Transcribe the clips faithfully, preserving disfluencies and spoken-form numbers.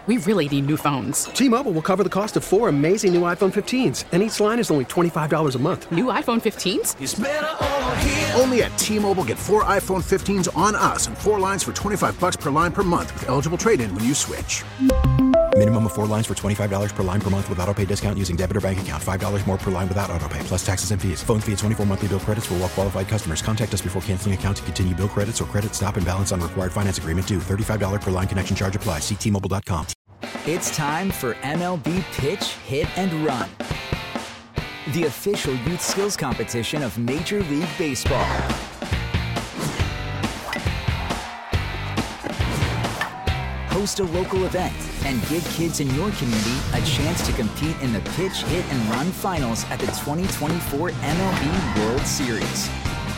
we really need new phones. T-Mobile will cover the cost of four amazing new iPhone fifteens, and each line is only twenty-five dollars a month. New iPhone fifteens? It's better over here. Only at T-Mobile, get four iPhone fifteens on us and four lines for twenty-five dollars per line per month with eligible trade-in when you switch. Minimum of four lines for twenty-five dollars per line per month with autopay discount using debit or bank account. five dollars more per line without autopay, plus taxes and fees. Phone fee at twenty-four monthly bill credits for well-qualified customers. Contact us before canceling account to continue bill credits or credit stop and balance on required finance agreement due. thirty-five dollars per line connection charge applies. See T Mobile dot com. It's time for M L B Pitch, Hit, and Run, the official youth skills competition of Major League Baseball. Host a local event and give kids in your community a chance to compete in the Pitch, Hit, and Run finals at the twenty twenty-four M L B World Series.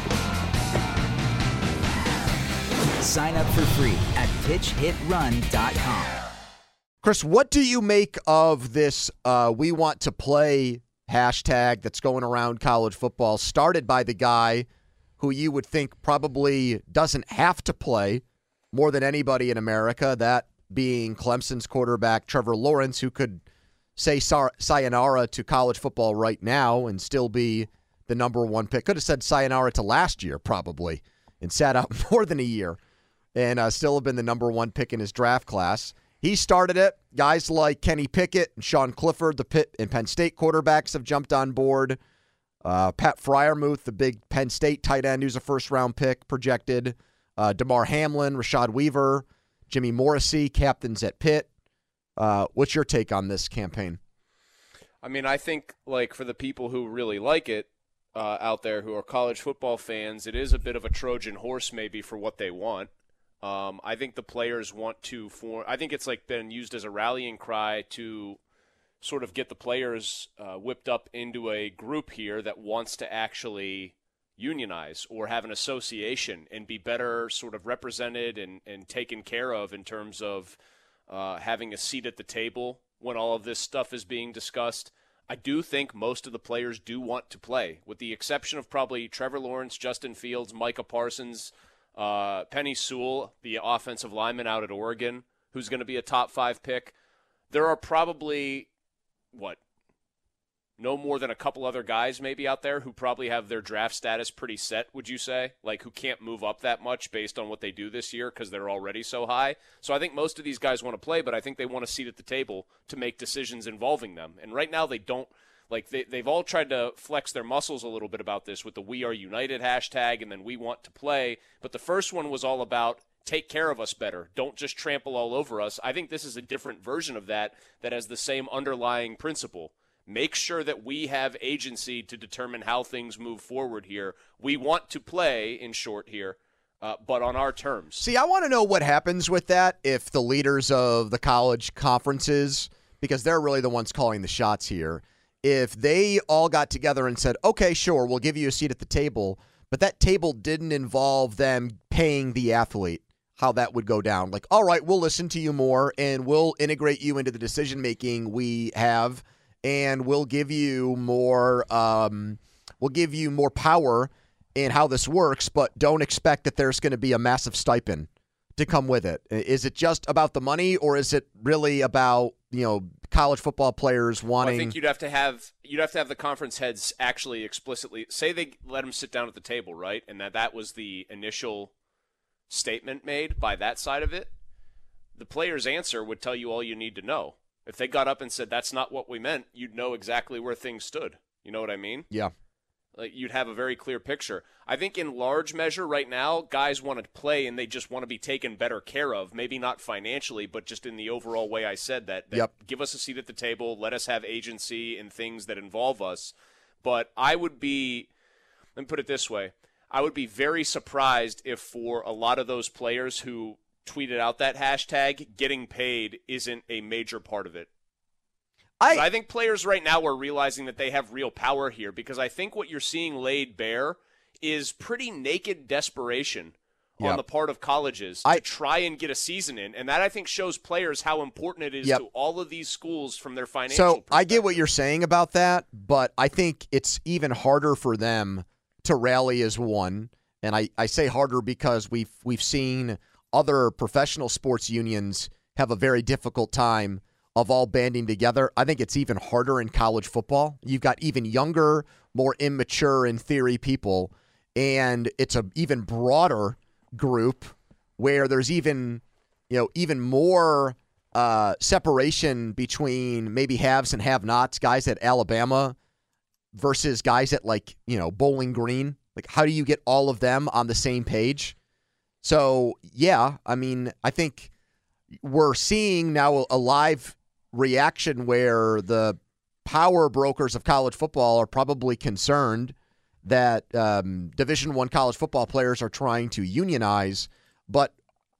Sign up for free at pitch hit run dot com. Chris, what do you make of this uh, we want to play hashtag that's going around college football, started by the guy who you would think probably doesn't have to play more than anybody in America, that being Clemson's quarterback Trevor Lawrence, who could say sayonara to college football right now and still be the number one pick. Could have said sayonara to last year probably and sat out more than a year and uh, still have been the number one pick in his draft class. He started it. Guys like Kenny Pickett and Sean Clifford, the Pitt and Penn State quarterbacks, have jumped on board. Uh, Pat Freiermuth, the big Penn State tight end who's a first-round pick projected. Uh, DeMar Hamlin, Rashad Weaver, Jimmy Morrissey, captains at Pitt. Uh, what's your take on this campaign? I mean, I think, like, for the people who really like it uh, out there who are college football fans, it is a bit of a Trojan horse maybe for what they want. Um, I think the players want to form – I think it's like been used as a rallying cry to sort of get the players uh, whipped up into a group here that wants to actually unionize or have an association and be better sort of represented and, and taken care of in terms of uh, having a seat at the table when all of this stuff is being discussed. I do think most of the players do want to play, with the exception of probably Trevor Lawrence, Justin Fields, Micah Parsons – Uh, Penny Sewell, the offensive lineman out at Oregon, who's going to be a top five pick. There are probably, what, no more than a couple other guys maybe out there who probably have their draft status pretty set, would you say? Like, who can't move up that much based on what they do this year because they're already so high. So I think most of these guys want to play, but I think they want a seat at the table to make decisions involving them. And right now they don't. Like, they, they've all tried to flex their muscles a little bit about this with the We Are United hashtag and then We Want to Play. But the first one was all about take care of us better. Don't just trample all over us. I think this is a different version of that that has the same underlying principle. Make sure that we have agency to determine how things move forward here. We want to play, in short here, uh, but on our terms. See, I want to know what happens with that if the leaders of the college conferences, because they're really the ones calling the shots here, if they all got together and said, okay, sure, we'll give you a seat at the table, but that table didn't involve them paying the athlete, how that would go down. Like, all right, we'll listen to you more, and we'll integrate you into the decision-making we have, and we'll give you more um, we'll give you more power in how this works, but don't expect that there's going to be a massive stipend to come with it. Is it just about the money, or is it really about, you know, college football players wanting? Well, I think you'd have to have you'd have to have the conference heads actually explicitly say they let them sit down at the table, right? And that that was the initial statement made by that side of it. The player's answer would tell you all you need to know. If they got up and said that's not what we meant, you'd know exactly where things stood. You know what I mean? Yeah. Like, you'd have a very clear picture. I think in large measure right now, guys want to play and they just want to be taken better care of. Maybe not financially, but just in the overall way I said that. that yep. Give us a seat at the table. Let us have agency in things that involve us. But I would be, let me put it this way, I would be very surprised if for a lot of those players who tweeted out that hashtag, getting paid isn't a major part of it. I, I think players right now are realizing that they have real power here, because I think what you're seeing laid bare is pretty naked desperation yep. on the part of colleges I, to try and get a season in. And that, I think, shows players how important it is yep. to all of these schools from their financial So perspective. I get what you're saying about that, but I think it's even harder for them to rally as one. And I, I say harder because we've we've seen other professional sports unions have a very difficult time of all banding together. I think it's even harder in college football. You've got even younger, more immature in theory people, and it's an even broader group where there's even, you know, even more uh, separation between maybe haves and have-nots, guys at Alabama versus guys at, like, you know, Bowling Green. Like, how do you get all of them on the same page? So, yeah, I mean, I think we're seeing now a live reaction where the power brokers of college football are probably concerned that um, Division I college football players are trying to unionize, but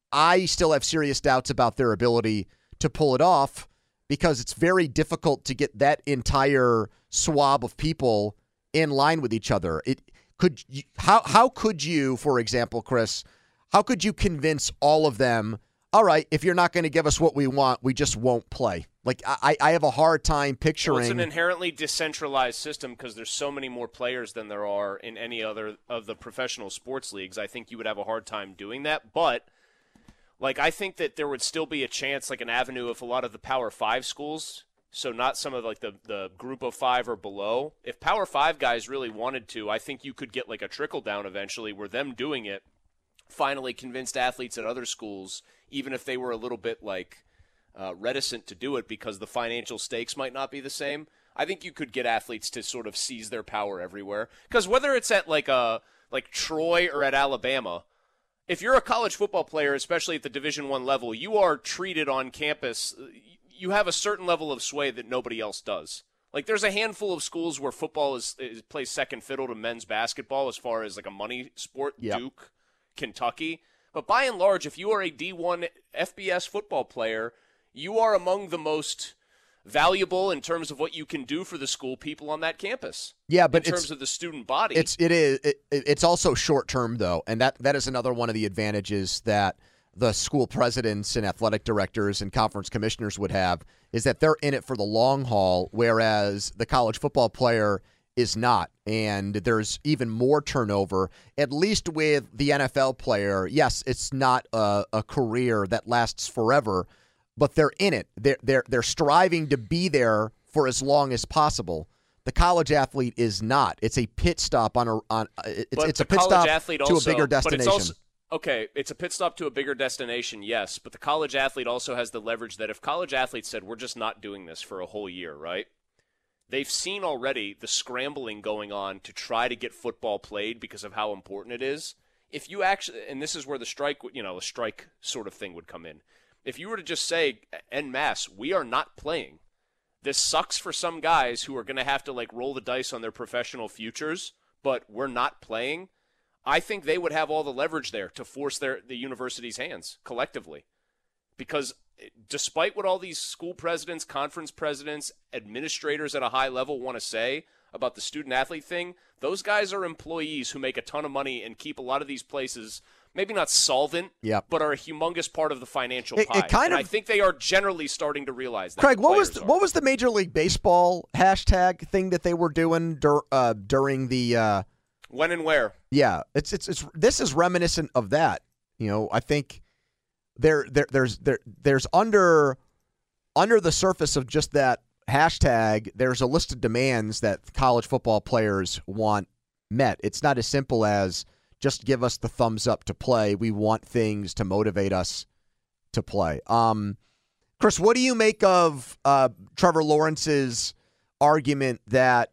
I still have serious doubts about their ability to pull it off because it's very difficult to get that entire swab of people in line with each other. It could you, how how could you, for example, Chris, how could you convince all of them, all right, if you're not going to give us what we want, we just won't play? Like, I, I have a hard time picturing. Well, it's an inherently decentralized system because there's so many more players than there are in any other of the professional sports leagues. I think you would have a hard time doing that. But, like, I think that there would still be a chance, like an avenue if a lot of the Power Five schools, so not some of, like, the, the group of five or below. If Power Five guys really wanted to, I think you could get, like, a trickle-down eventually where them doing it finally convinced athletes at other schools, even if they were a little bit, like, Uh, reticent to do it because the financial stakes might not be the same. I think you could get athletes to sort of seize their power everywhere. Because whether it's at like a like Troy or at Alabama, if you're a college football player, especially at the Division I level, you are treated on campus. You have a certain level of sway that nobody else does. Like there's a handful of schools where football is, is plays second fiddle to men's basketball as far as like a money sport. Yep. Duke, Kentucky. But by and large, if you are a D one F B S football player, you are among the most valuable in terms of what you can do for the school people on that campus. Yeah, but in terms of the student body, it's it is it, it's also short term though, and that that is another one of the advantages that the school presidents and athletic directors and conference commissioners would have is that they're in it for the long haul, whereas the college football player is not, and there's even more turnover. At least with the N F L player, yes, it's not a, a career that lasts forever. But they're in it. They're, they're, they're striving to be there for as long as possible. The college athlete is not. It's a pit stop on a on. It's, it's a pit stop to also, a bigger destination. But it's also, okay, it's a pit stop to a bigger destination, yes. But the college athlete also has the leverage that if college athletes said, we're just not doing this for a whole year, right? They've seen already the scrambling going on to try to get football played because of how important it is. If you actually, and this is where the strike, you know, a strike sort of thing would come in. If you were to just say, en masse, we are not playing, this sucks for some guys who are going to have to like roll the dice on their professional futures, but we're not playing, I think they would have all the leverage there to force their the university's hands collectively. Because despite what all these school presidents, conference presidents, administrators at a high level want to say about the student-athlete thing, those guys are employees who make a ton of money and keep a lot of these places maybe not solvent, yep. but are a humongous part of the financial it, pie. It kind and of, I think they are generally starting to realize that. Craig, what was the, are. what was the Major League Baseball hashtag thing that they were doing dur, uh, during the uh, when and where? Yeah, it's it's it's this is reminiscent of that. You know, I think there there there's there there's under under the surface of just that hashtag, there's a list of demands that college football players want met. It's not as simple as just give us the thumbs up to play. We want things to motivate us to play. Um, Chris, what do you make of uh, Trevor Lawrence's argument that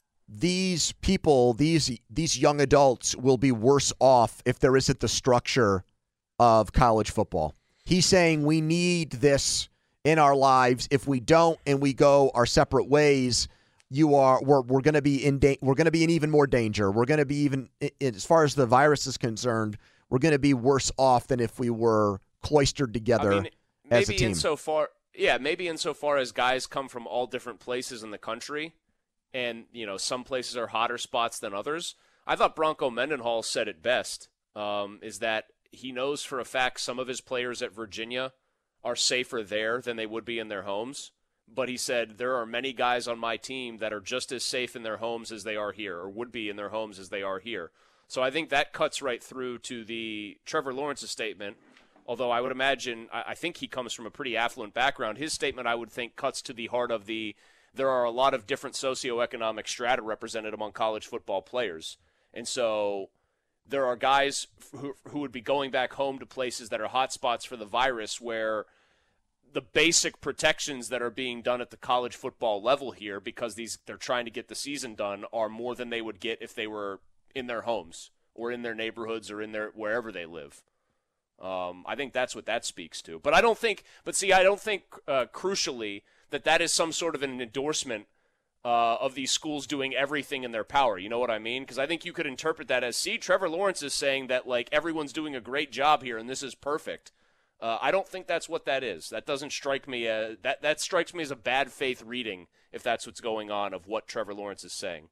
these people, these these young adults, will be worse off if there isn't the structure of college football? He's saying we need this in our lives. If we don't and we go our separate ways, You are we're we're going to be in da- we're going to be in even more danger. We're going to be even as far as the virus is concerned, we're going to be worse off than if we were cloistered together I mean, as a maybe team. Insofar, yeah, maybe insofar as guys come from all different places in the country, and you know some places are hotter spots than others. I thought Bronco Mendenhall said it best. Um, is that he knows for a fact some of his players at Virginia are safer there than they would be in their homes. But he said, there are many guys on my team that are just as safe in their homes as they are here, or would be in their homes as they are here. So I think that cuts right through to the Trevor Lawrence's statement although I would imagine, I, I think he comes from a pretty affluent background. His statement, I would think, cuts to the heart of the, there are a lot of different socioeconomic strata represented among college football players. And so there are guys who, who would be going back home to places that are hotspots for the virus where the basic protections that are being done at the college football level here, because these they're trying to get the season done, are more than they would get if they were in their homes or in their neighborhoods or in their wherever they live. Um, I think that's what that speaks to. But I don't think, but see, I don't think uh, crucially that that is some sort of an endorsement uh, of these schools doing everything in their power. You know what I mean? Because I think you could interpret that as, see, Trevor Lawrence is saying that like everyone's doing a great job here and this is perfect. Uh, I don't think that's what that is. That doesn't strike me as, that, that strikes me as a bad faith reading if that's what's going on of what Trevor Lawrence is saying.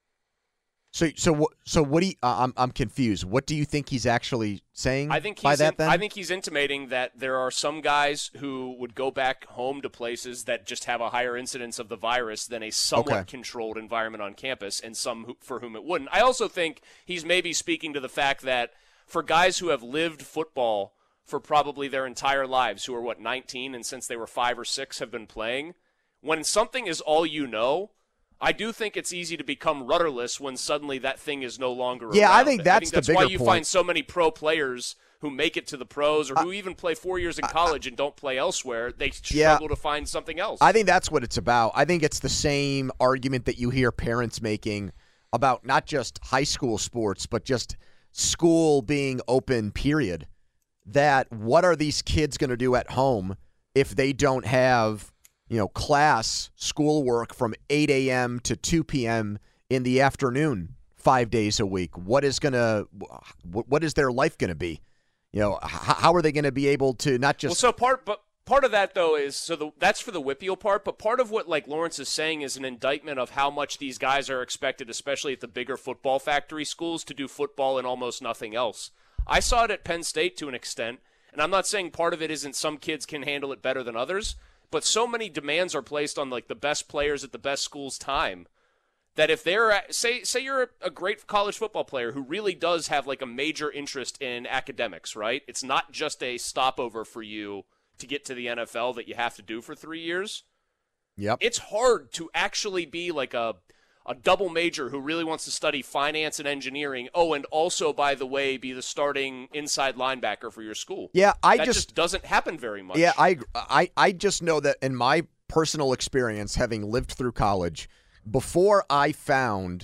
So, so what? So, what do you? Uh, I'm, I'm confused. What do you think he's actually saying? I think he's by that. In, then I think he's intimating that there are some guys who would go back home to places that just have a higher incidence of the virus than a somewhat Okay. controlled environment on campus, and some who, for whom it wouldn't. I also think he's maybe speaking to the fact that for guys who have lived football for probably their entire lives, who are what nineteen, and since they were five or six have been playing, when something is all you know, I do think it's easy to become rudderless when suddenly that thing is no longer Yeah, around. I think that's, I think that's the why bigger you point. find so many pro players who make it to the pros or who even play four years in college and don't play elsewhere. They Yeah. struggle to find something else. I think that's what it's about. I think it's the same argument that you hear parents making about not just high school sports, but just school being open, period. That what are these kids going to do at home if they don't have, you know, class, schoolwork from eight a.m. to two p.m. in the afternoon, five days a week? What is going to, what is their life going to be? You know, how are they going to be able to not just? Well, so part, but part of that though is so the, that's for the Whippeal part. But part of what like Lawrence is saying is an indictment of how much these guys are expected, especially at the bigger football factory schools, to do football and almost nothing else. I saw it at Penn State to an extent, and I'm not saying part of it isn't some kids can handle it better than others, but so many demands are placed on like the best players at the best schools' time that if they're at, say say you're a, a great college football player who really does have like a major interest in academics, right? It's not just a stopover for you to get to the N F L that you have to do for three years. Yep. It's hard to actually be like a a double major who really wants to study finance and engineering. Oh, and also, by the way, be the starting inside linebacker for your school. Yeah, I that just, just doesn't happen very much. Yeah, I, I, I just know that in my personal experience, having lived through college, before I found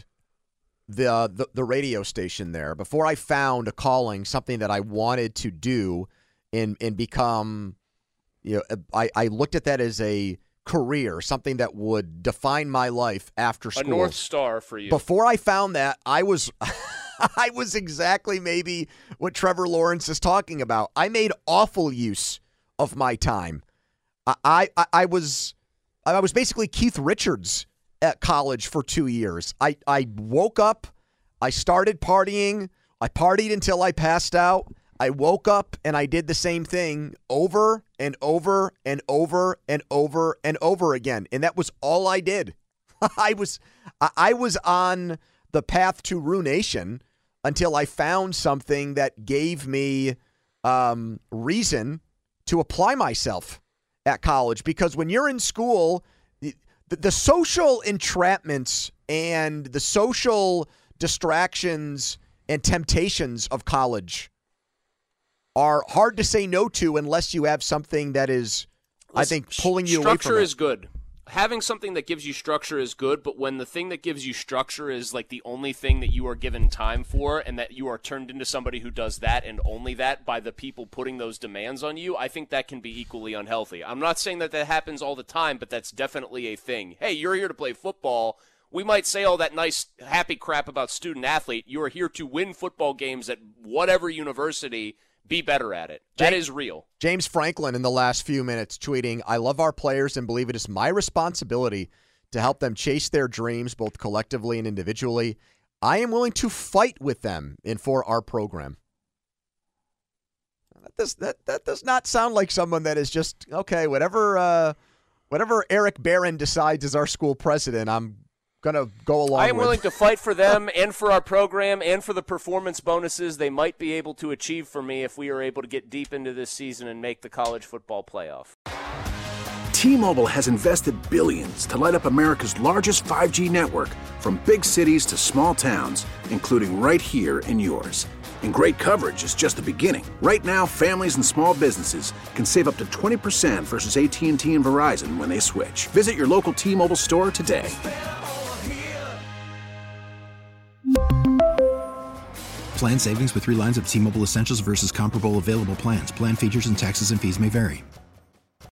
the, the the radio station there, before I found a calling, something that I wanted to do and and become, you know, I, I looked at that as a career, something that would define my life after school. A North Star for you. Before I found that, I was I was exactly maybe what Trevor Lawrence is talking about. I made awful use of my time. I I, I was I was basically Keith Richards at college for two years. I, I woke up, I started partying, I partied until I passed out. I woke up and I did the same thing over and over and over and over and over again. And that was all I did. I was I was on the path to ruination until I found something that gave me um, reason to apply myself at college. Because when you're in school, the, the social entrapments and the social distractions and temptations of college are hard to say no to unless you have something that is, Listen, I think, pulling you away from it. Structure is good. Having something that gives you structure is good, but when the thing that gives you structure is like the only thing that you are given time for and that you are turned into somebody who does that and only that by the people putting those demands on you, I think that can be equally unhealthy. I'm not saying that that happens all the time, but that's definitely a thing. Hey, you're here to play football. We might say all that nice, happy crap about student-athlete. You are here to win football games at whatever university. Be better at it. That James, is real. James Franklin in the last few minutes tweeting, I love our players and believe it is my responsibility to help them chase their dreams both collectively and individually. I am willing to fight with them and for our program. That does, that, that does not sound like someone that is just, okay, whatever uh, whatever Eric Barron decides as our school president, I'm going to go along I am with. willing to fight for them and for our program and for the performance bonuses they might be able to achieve for me if we are able to get deep into this season and make the college football playoff. T-Mobile has invested billions to light up America's largest five G network, from big cities to small towns, including right here in yours. And great coverage is just the beginning. Right now, families and small businesses can save up to twenty percent versus A T and T and Verizon when they switch. Visit your local T-Mobile store today. Plan savings with three lines of T-Mobile Essentials versus comparable available plans. Plan features and taxes and fees may vary.